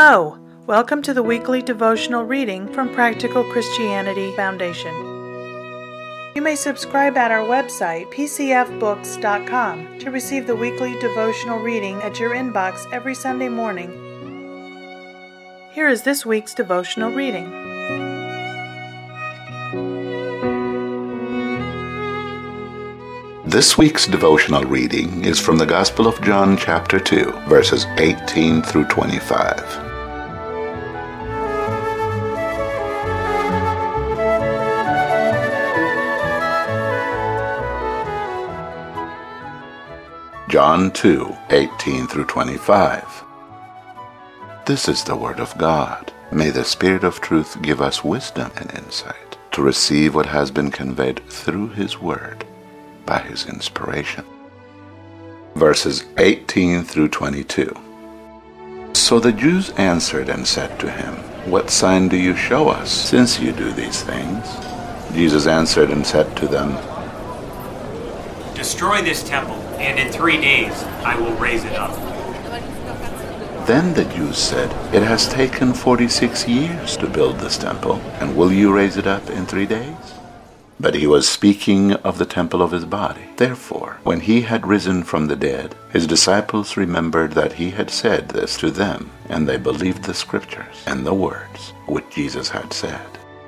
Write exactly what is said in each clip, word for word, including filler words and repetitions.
Hello! Welcome to the weekly devotional reading from Practical Christianity Foundation. You may subscribe at our website, p c f books dot com, to receive the weekly devotional reading at your inbox every Sunday morning. Here is this week's devotional reading. This week's devotional reading is from the Gospel of John chapter two, verses eighteen through twenty-five. John two, eighteen through twenty-five. This is the word of God. May the Spirit of truth give us wisdom and insight to receive what has been conveyed through His word by His inspiration. Verses eighteen through twenty-two. So the Jews answered and said to him, "What sign do you show us, since you do these things?" Jesus answered and said to them, "Destroy this temple, and in three days I will raise it up." Then the Jews said, "It has taken forty-six years to build this temple, and will you raise it up in three days?" But he was speaking of the temple of his body. Therefore, when he had risen from the dead, his disciples remembered that he had said this to them, and they believed the scriptures and the words which Jesus had said.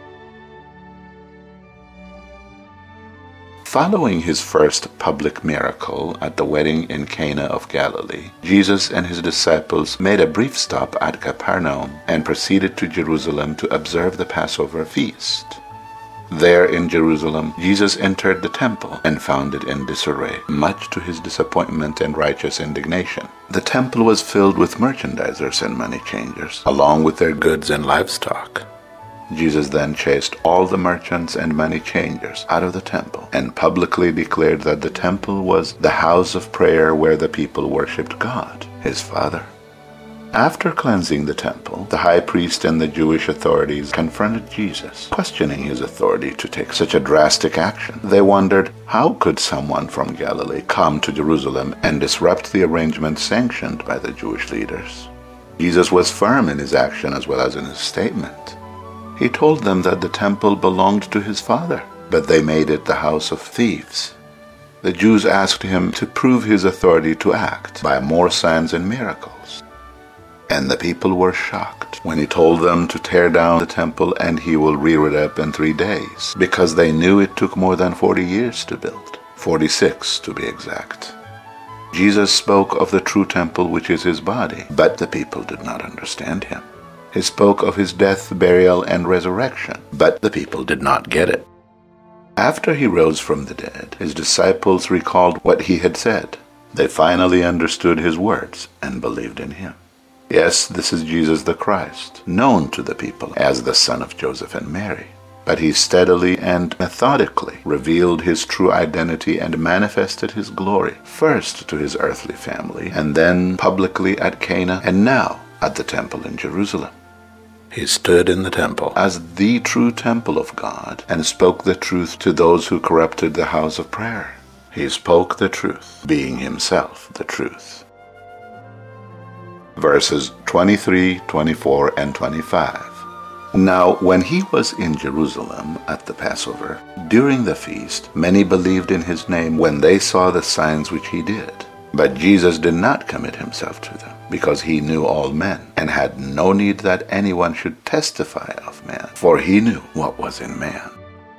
Following his first public miracle at the wedding in Cana of Galilee, Jesus and his disciples made a brief stop at Capernaum and proceeded to Jerusalem to observe the Passover feast. There in Jerusalem, Jesus entered the temple and found it in disarray, much to his disappointment and righteous indignation. The temple was filled with merchandisers and money changers, along with their goods and livestock. Jesus then chased all the merchants and money changers out of the temple and publicly declared that the temple was the house of prayer where the people worshipped God, his Father. After cleansing the temple, the high priest and the Jewish authorities confronted Jesus, questioning his authority to take such a drastic action. They wondered, how could someone from Galilee come to Jerusalem and disrupt the arrangements sanctioned by the Jewish leaders? Jesus was firm in his action as well as in his statement. He told them that the temple belonged to his Father, but they made it the house of thieves. The Jews asked him to prove his authority to act by more signs and miracles. And the people were shocked when he told them to tear down the temple and he will rear it up in three days, because they knew it took more than forty years to build, forty-six to be exact. Jesus spoke of the true temple, which is his body, but the people did not understand him. He spoke of his death, burial, and resurrection, but the people did not get it. After he rose from the dead, his disciples recalled what he had said. They finally understood his words and believed in him. Yes, this is Jesus the Christ, known to the people as the son of Joseph and Mary. But he steadily and methodically revealed his true identity and manifested his glory, first to his earthly family, and then publicly at Cana, and now at the temple in Jerusalem. He stood in the temple as the true temple of God and spoke the truth to those who corrupted the house of prayer. He spoke the truth, being himself the truth. Verses twenty-three, twenty-four, and twenty-five. Now, when he was in Jerusalem at the Passover, during the feast, many believed in his name when they saw the signs which he did. But Jesus did not commit himself to them, because he knew all men, and had no need that anyone should testify of man, for he knew what was in man.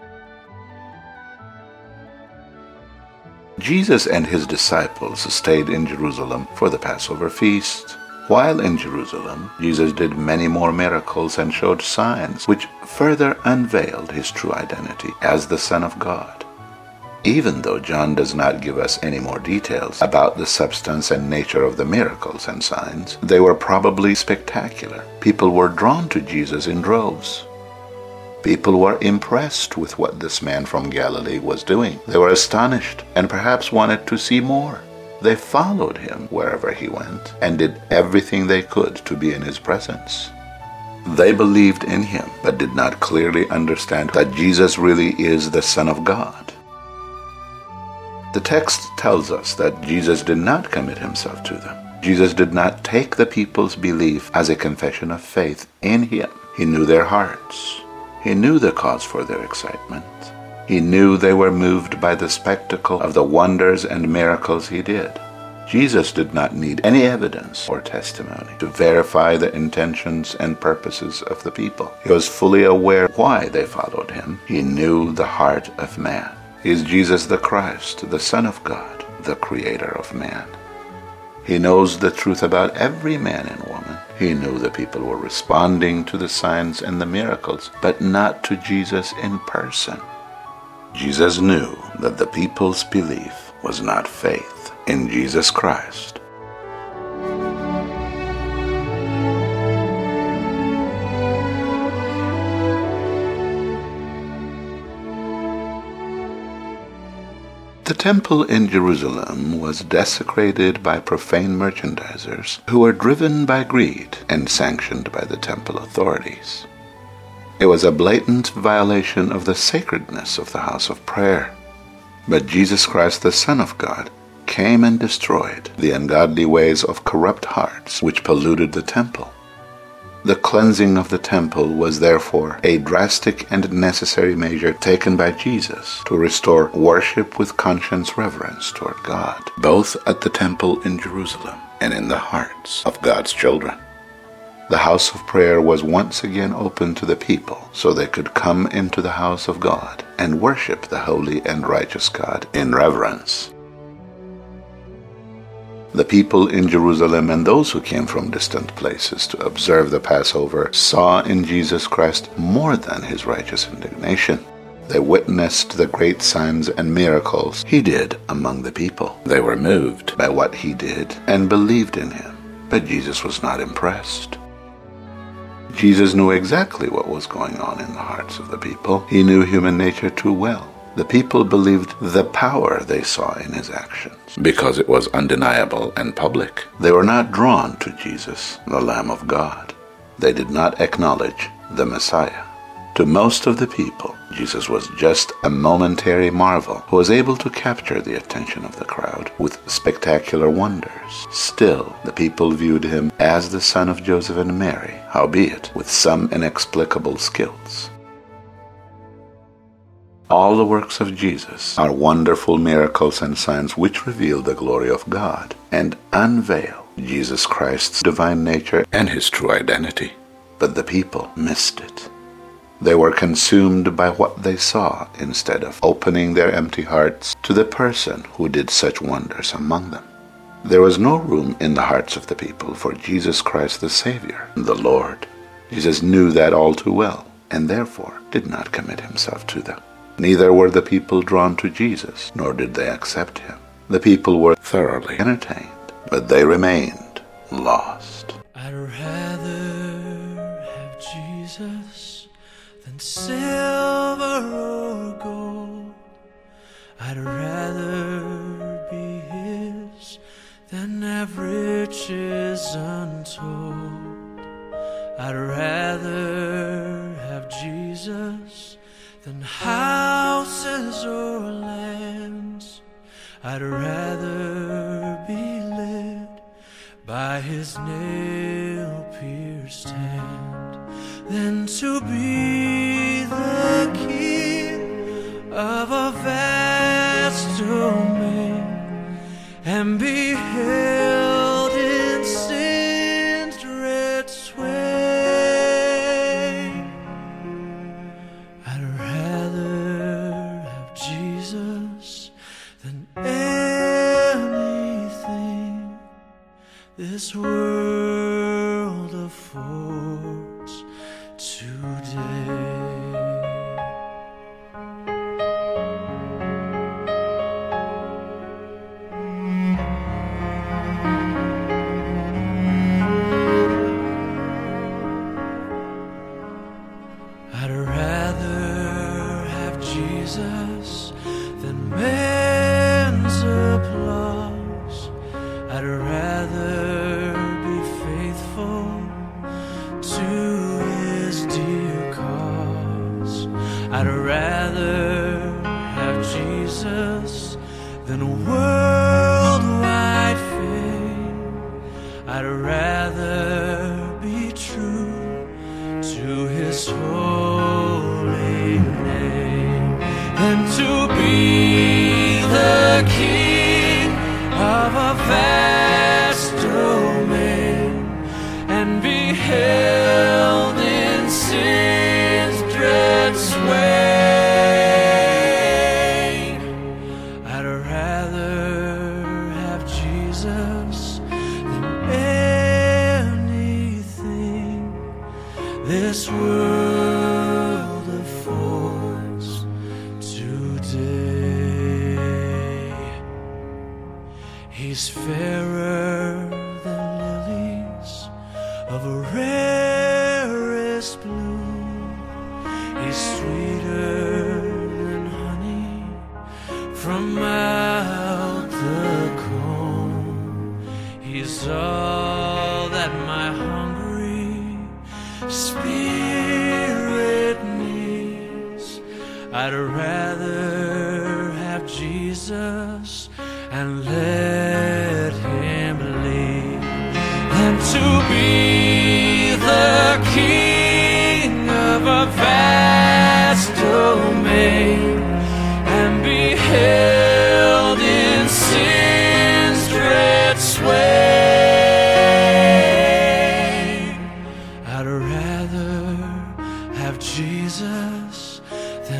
Jesus and his disciples stayed in Jerusalem for the Passover feast. While in Jerusalem, Jesus did many more miracles and showed signs which further unveiled his true identity as the Son of God. Even though John does not give us any more details about the substance and nature of the miracles and signs, they were probably spectacular. People were drawn to Jesus in droves. People were impressed with what this man from Galilee was doing. They were astonished and perhaps wanted to see more. They followed him wherever he went and did everything they could to be in his presence. They believed in him, but did not clearly understand that Jesus really is the Son of God. The text tells us that Jesus did not commit himself to them. Jesus did not take the people's belief as a confession of faith in him. He knew their hearts. He knew the cause for their excitement. He knew they were moved by the spectacle of the wonders and miracles he did. Jesus did not need any evidence or testimony to verify the intentions and purposes of the people. He was fully aware why they followed him. He knew the heart of man. He is Jesus the Christ, the Son of God, the Creator of man. He knows the truth about every man and woman. He knew the people were responding to the signs and the miracles, but not to Jesus in person. Jesus knew that the people's belief was not faith in Jesus Christ. The temple in Jerusalem was desecrated by profane merchandisers who were driven by greed and sanctioned by the temple authorities. It was a blatant violation of the sacredness of the house of prayer. But Jesus Christ, the Son of God, came and destroyed the ungodly ways of corrupt hearts which polluted the temple. The cleansing of the temple was therefore a drastic and necessary measure taken by Jesus to restore worship with conscience reverence toward God, both at the temple in Jerusalem and in the hearts of God's children. The house of prayer was once again open to the people so they could come into the house of God and worship the holy and righteous God in reverence. The people in Jerusalem and those who came from distant places to observe the Passover saw in Jesus Christ more than his righteous indignation. They witnessed the great signs and miracles he did among the people. They were moved by what he did and believed in him, but Jesus was not impressed. Jesus knew exactly what was going on in the hearts of the people. He knew human nature too well. The people believed the power they saw in his actions because it was undeniable and public. They were not drawn to Jesus, the Lamb of God. They did not acknowledge the Messiah. To most of the people, Jesus was just a momentary marvel who was able to capture the attention of the crowd with spectacular wonders. Still, the people viewed him as the son of Joseph and Mary, howbeit with some inexplicable skills. All the works of Jesus are wonderful miracles and signs which reveal the glory of God and unveil Jesus Christ's divine nature and his true identity. But the people missed it. They were consumed by what they saw instead of opening their empty hearts to the person who did such wonders among them. There was no room in the hearts of the people for Jesus Christ the Savior, the Lord. Jesus knew that all too well, and therefore did not commit himself to them. Neither were the people drawn to Jesus, nor did they accept him. The people were thoroughly entertained, but they remained lost. I'd rather have Jesus than silver or gold. I'd rather be his than have riches untold. I'd rather have Jesus than houses or lands. I'd rather be led by his nail-pierced hand than to be the king of a vast domain and be held in sin's dread sway. I'd rather have Jesus than anything this world affords today. I'd rather have Jesus than man's applause. I'd rather be faithful to his dear cause. I'd rather have Jesus than worldwide fame King of a vast domain, and beheld in sin's dread sway. I'd rather have Jesus than anything this world affords today. He's fairer than lilies of a rarest bloom. He's sweeter than honey from out the comb. He's all that my hungry spirit needs. I'd rather have Jesus and let him lead than to be the king of a vast domain and be held in sin's dread sway. I'd rather have Jesus than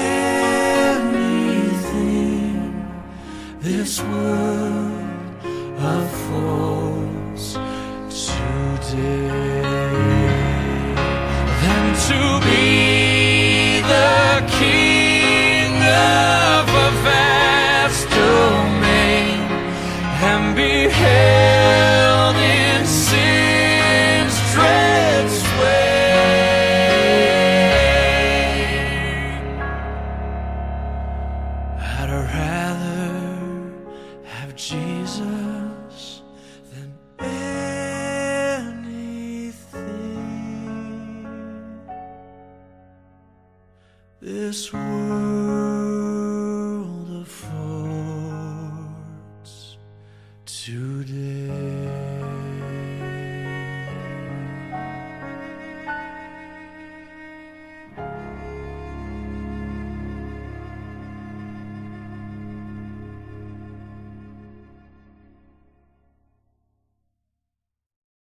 anything this world affords today, than to be the king of a vast domain and be held in sin's dread sway. I'd rather have Jesus than anything this world